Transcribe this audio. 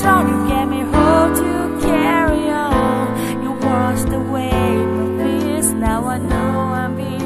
strong, you gave me hope to carry on. You washed away my fears, now I know I'm being